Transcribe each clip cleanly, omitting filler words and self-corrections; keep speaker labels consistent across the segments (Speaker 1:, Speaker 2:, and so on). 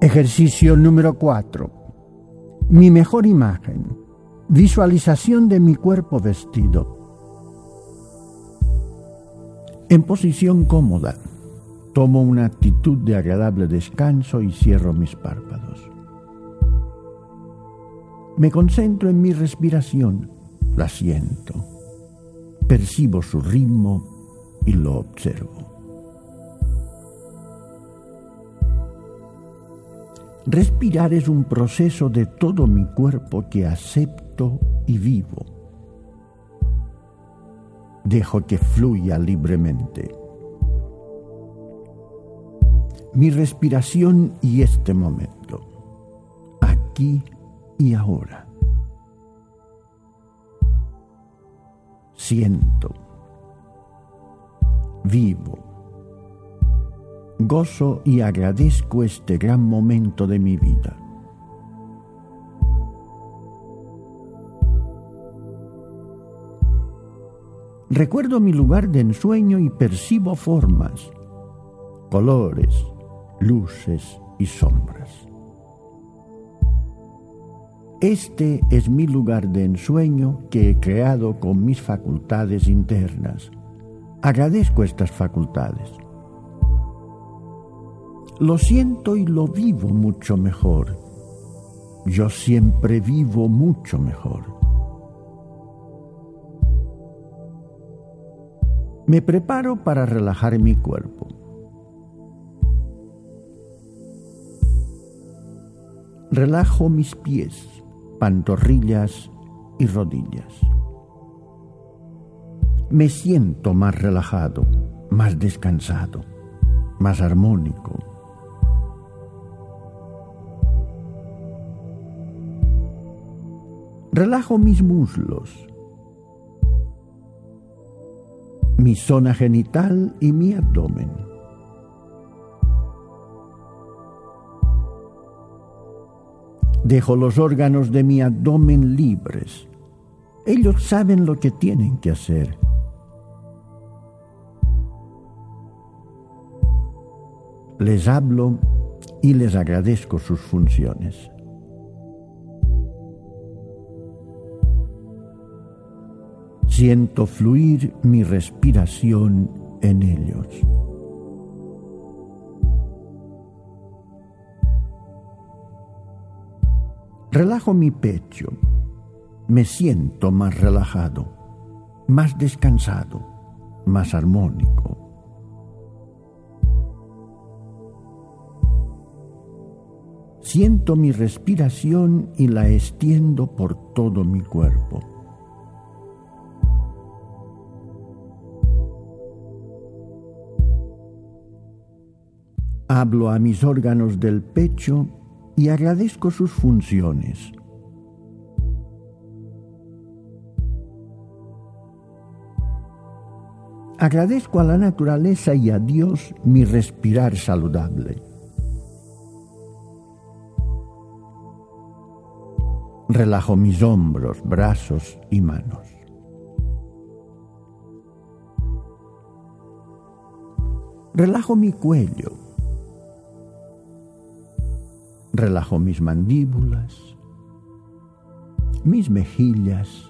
Speaker 1: Ejercicio número 4. Mi mejor imagen. Visualización de mi cuerpo vestido. En posición cómoda, tomo una actitud de agradable descanso y cierro mis párpados. Me concentro en mi respiración, la siento, percibo su ritmo y lo observo. Respirar es un proceso de todo mi cuerpo que acepto y vivo. Dejo que fluya libremente. Mi respiración y este momento, aquí y ahora. Siento, vivo, gozo y agradezco este gran momento de mi vida. Recuerdo mi lugar de ensueño y percibo formas, colores, luces y sombras. Este es mi lugar de ensueño que he creado con mis facultades internas. Agradezco estas facultades. Lo siento y lo vivo mucho mejor. Yo siempre vivo mucho mejor. Me preparo para relajar mi cuerpo. Relajo mis pies, pantorrillas y rodillas. Me siento más relajado, más descansado, más armónico. Relajo mis muslos, mi zona genital y mi abdomen. Dejo los órganos de mi abdomen libres. Ellos saben lo que tienen que hacer. Les hablo y les agradezco sus funciones. Siento fluir mi respiración en ellos. Relajo mi pecho. Me siento más relajado, más descansado, más armónico. Siento mi respiración y la extiendo por todo mi cuerpo. Hablo a mis órganos del pecho y agradezco sus funciones. Agradezco a la naturaleza y a Dios mi respirar saludable. Relajo mis hombros, brazos y manos. Relajo mi cuello. Relajo mis mandíbulas, mis mejillas,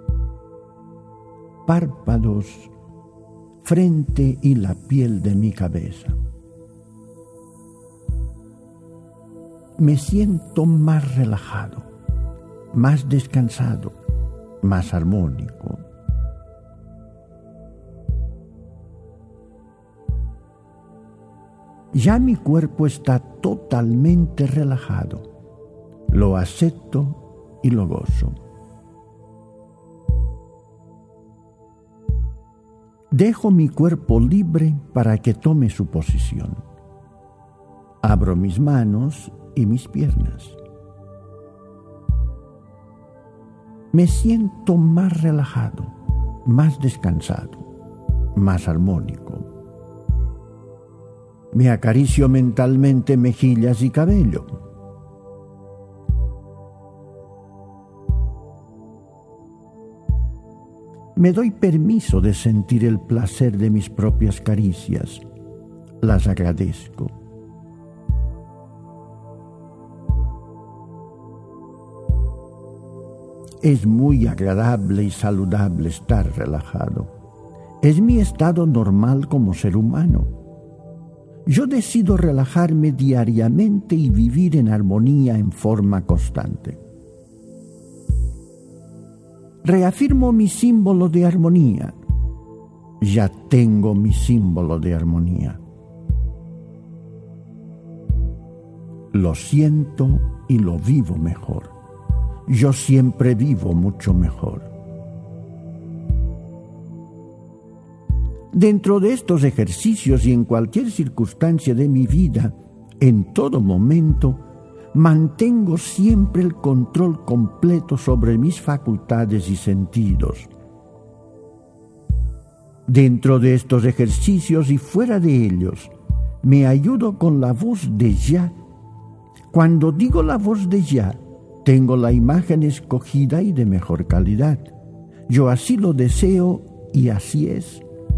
Speaker 1: párpados, frente y la piel de mi cabeza. Me siento más relajado, más descansado, más armónico. Ya mi cuerpo está totalmente relajado. Lo acepto y lo gozo. Dejo mi cuerpo libre para que tome su posición. Abro mis manos y mis piernas. Me siento más relajado, más descansado, más armónico. Me acaricio mentalmente mejillas y cabello. Me doy permiso de sentir el placer de mis propias caricias. Las agradezco. Es muy agradable y saludable estar relajado. Es mi estado normal como ser humano. Yo decido relajarme diariamente y vivir en armonía en forma constante. Reafirmo mi símbolo de armonía. Ya tengo mi símbolo de armonía. Lo siento y lo vivo mejor. Yo siempre vivo mucho mejor. Dentro de estos ejercicios y en cualquier circunstancia de mi vida, en todo momento, mantengo siempre el control completo sobre mis facultades y sentidos. Dentro de estos ejercicios y fuera de ellos, me ayudo con la voz de ya. Cuando digo la voz de ya, tengo la imagen escogida y de mejor calidad. Yo así lo deseo y así es.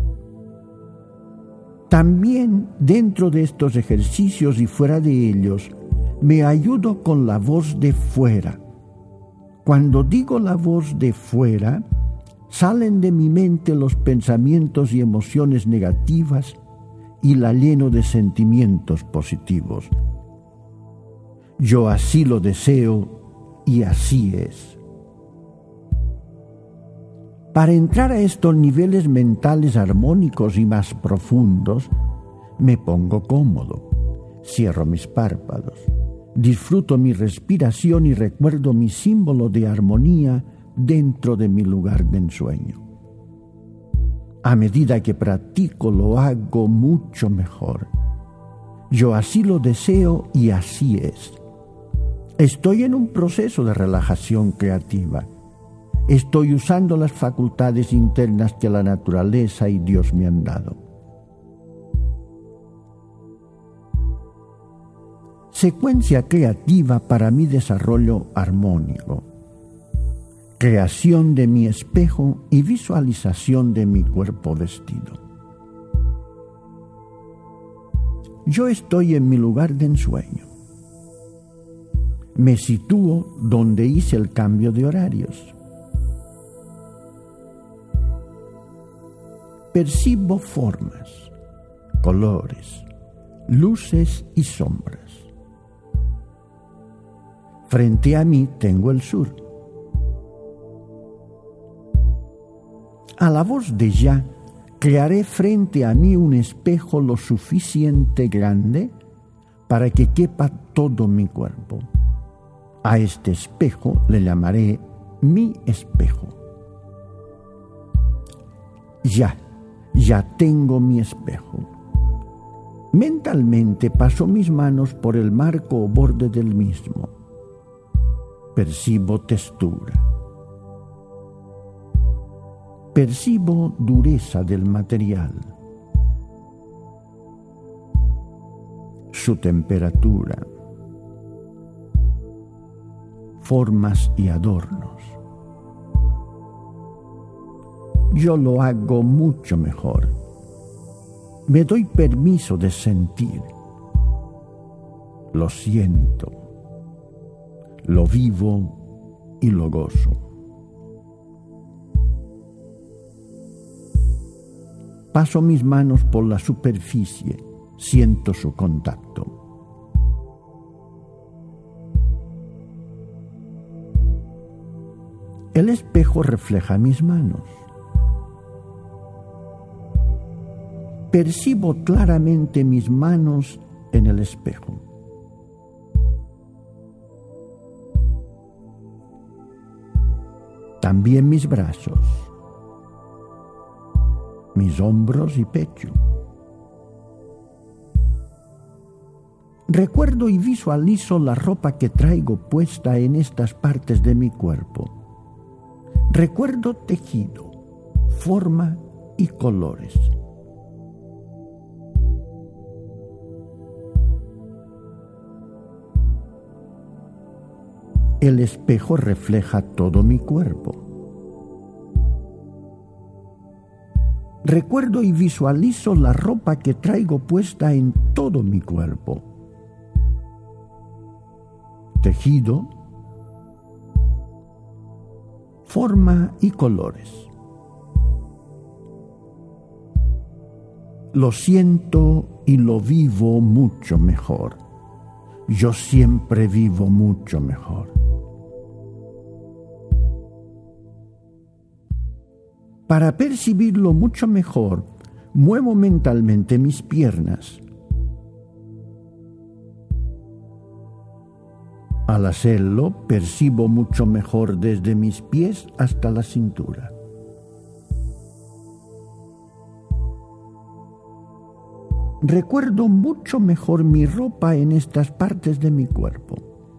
Speaker 1: También dentro de estos ejercicios y fuera de ellos, me ayudo con la voz de fuera. Cuando digo la voz de fuera, salen de mi mente los pensamientos y emociones negativas y la lleno de sentimientos positivos. Yo así lo deseo y así es. Para entrar a estos niveles mentales armónicos y más profundos, me pongo cómodo, cierro mis párpados, disfruto mi respiración y recuerdo mi símbolo de armonía dentro de mi lugar de ensueño. A medida que practico, lo hago mucho mejor. Yo así lo deseo y así es. Estoy en un proceso de relajación creativa. Estoy usando las facultades internas que la naturaleza y Dios me han dado. Secuencia creativa para mi desarrollo armónico. Creación de mi espejo y visualización de mi cuerpo vestido. Yo estoy en mi lugar de ensueño. Me sitúo donde hice el cambio de horarios. Percibo formas, colores, luces y sombras. Frente a mí tengo el sur. A la voz de ya, crearé frente a mí un espejo lo suficiente grande para que quepa todo mi cuerpo. A este espejo le llamaré mi espejo. Ya tengo mi espejo. Mentalmente paso mis manos por el marco o borde del mismo. Percibo textura. Percibo dureza del material. Su temperatura. Formas y adornos. Yo lo hago mucho mejor. Me doy permiso de sentir. Lo siento. Lo vivo y lo gozo. Paso mis manos por la superficie, siento su contacto. El espejo refleja mis manos. Percibo claramente mis manos en el espejo. También mis brazos, mis hombros y pecho. Recuerdo y visualizo la ropa que traigo puesta en estas partes de mi cuerpo. Recuerdo tejido, forma y colores. El espejo refleja todo mi cuerpo. Recuerdo y visualizo la ropa que traigo puesta en todo mi cuerpo. Tejido, forma y colores. Lo siento y lo vivo mucho mejor. Yo siempre vivo mucho mejor. Para percibirlo mucho mejor, muevo mentalmente mis piernas. Al hacerlo, percibo mucho mejor desde mis pies hasta la cintura. Recuerdo mucho mejor mi ropa en estas partes de mi cuerpo.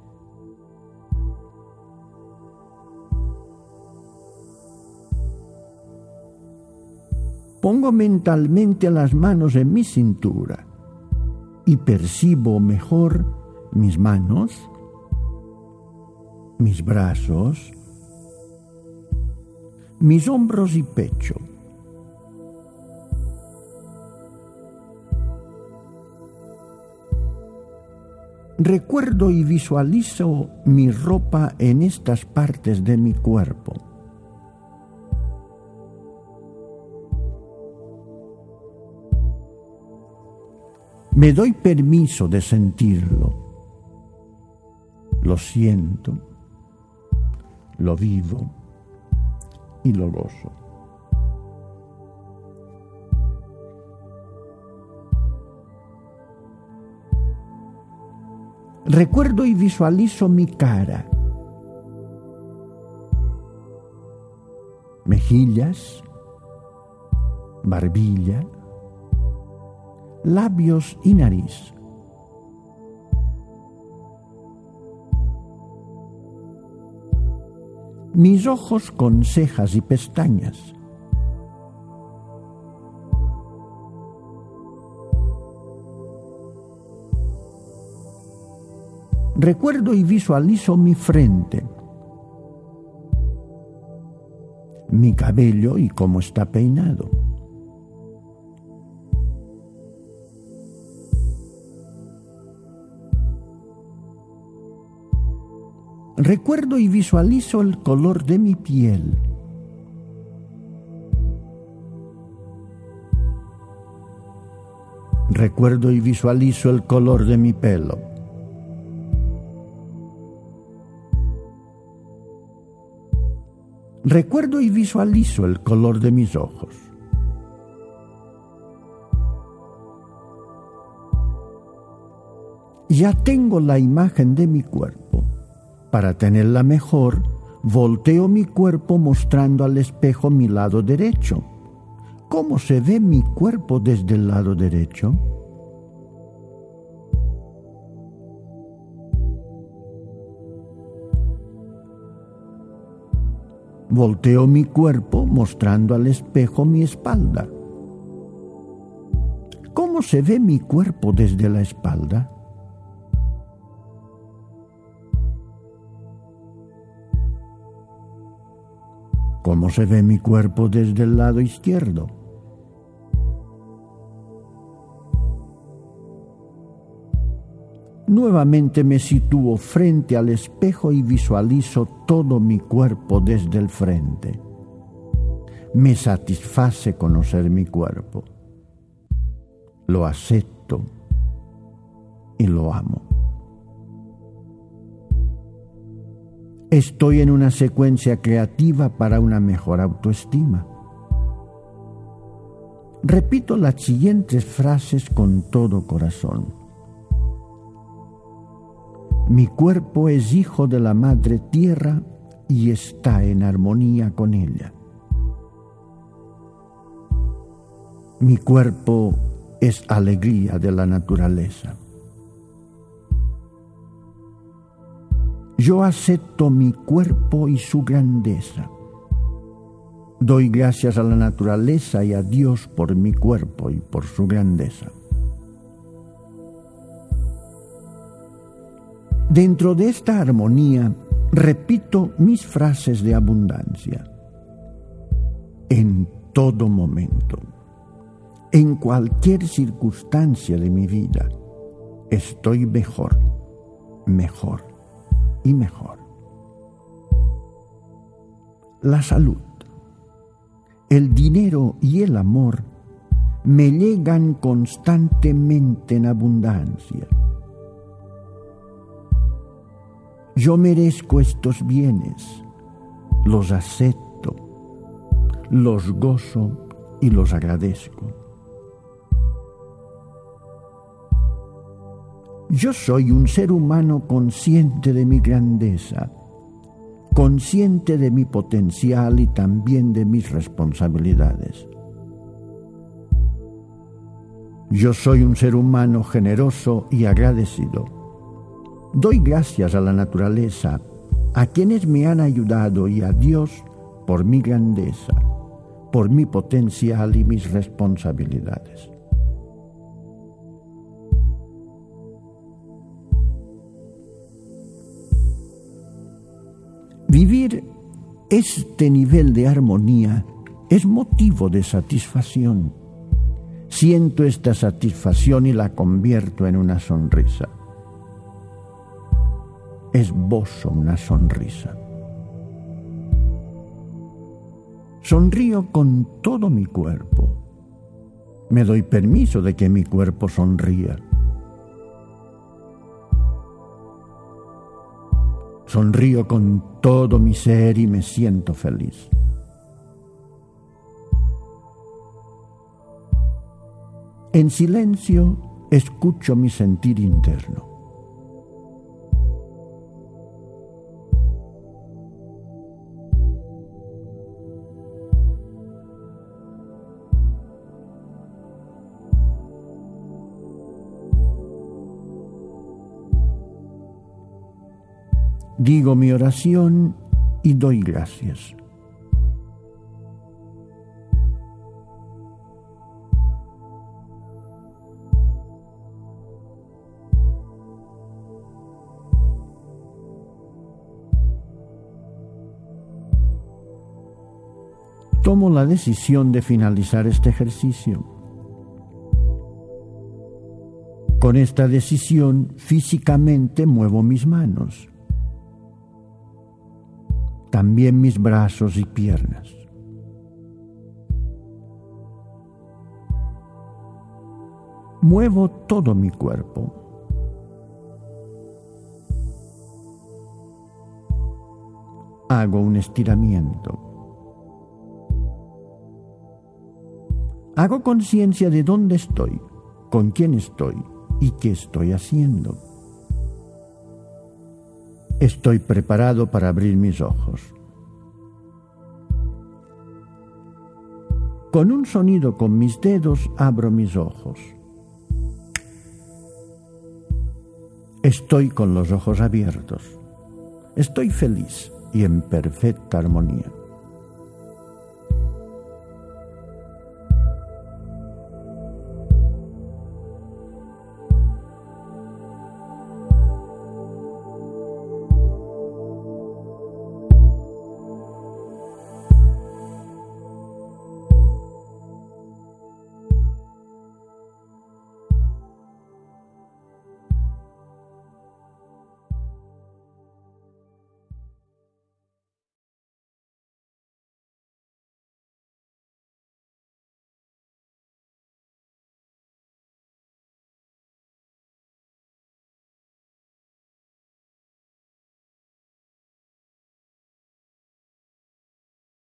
Speaker 1: Pongo mentalmente las manos en mi cintura y percibo mejor mis manos, mis brazos, mis hombros y pecho. Recuerdo y visualizo mi ropa en estas partes de mi cuerpo. Me doy permiso de sentirlo. Lo siento, lo vivo y lo gozo. Recuerdo y visualizo mi cara, mejillas, barbilla, labios y nariz. Mis ojos con cejas y pestañas. Recuerdo y visualizo mi frente, mi cabello y cómo está peinado. Recuerdo y visualizo el color de mi piel. Recuerdo y visualizo el color de mi pelo. Recuerdo y visualizo el color de mis ojos. Ya tengo la imagen de mi cuerpo. Para tenerla mejor, volteo mi cuerpo mostrando al espejo mi lado derecho. ¿Cómo se ve mi cuerpo desde el lado derecho? Volteo mi cuerpo mostrando al espejo mi espalda. ¿Cómo se ve mi cuerpo desde la espalda? ¿Cómo se ve mi cuerpo desde el lado izquierdo? Nuevamente me sitúo frente al espejo y visualizo todo mi cuerpo desde el frente. Me satisface conocer mi cuerpo. Lo acepto y lo amo. Estoy en una secuencia creativa para una mejor autoestima. Repito las siguientes frases con todo corazón. Mi cuerpo es hijo de la Madre Tierra y está en armonía con ella. Mi cuerpo es alegría de la naturaleza. Yo acepto mi cuerpo y su grandeza. Doy gracias a la naturaleza y a Dios por mi cuerpo y por su grandeza. Dentro de esta armonía, repito mis frases de abundancia. En todo momento, en cualquier circunstancia de mi vida, estoy mejor, mejor y mejor. la salud, el dinero y el amor me llegan constantemente en abundancia. Yo merezco estos bienes, los acepto, los gozo y los agradezco. Yo soy un ser humano consciente de mi grandeza, consciente de mi potencial y también de mis responsabilidades. Yo soy un ser humano generoso y agradecido. Doy gracias a la naturaleza, a quienes me han ayudado y a Dios por mi grandeza, por mi potencial y mis responsabilidades. Vivir este nivel de armonía es motivo de satisfacción. Siento esta satisfacción y la convierto en una sonrisa. Esbozo una sonrisa. Sonrío con todo mi cuerpo. Me doy permiso de que mi cuerpo sonría. Sonrío con todo mi ser y me siento feliz. En silencio escucho mi sentir interno. Digo mi oración y doy gracias. Tomo la decisión de finalizar este ejercicio. Con esta decisión, físicamente muevo mis manos, también mis brazos y piernas. Muevo todo mi cuerpo. Hago un estiramiento. Hago conciencia de dónde estoy, con quién estoy y qué estoy haciendo. Estoy preparado para abrir mis ojos. Con un sonido con mis dedos abro mis ojos. Estoy con los ojos abiertos. Estoy feliz y en perfecta armonía.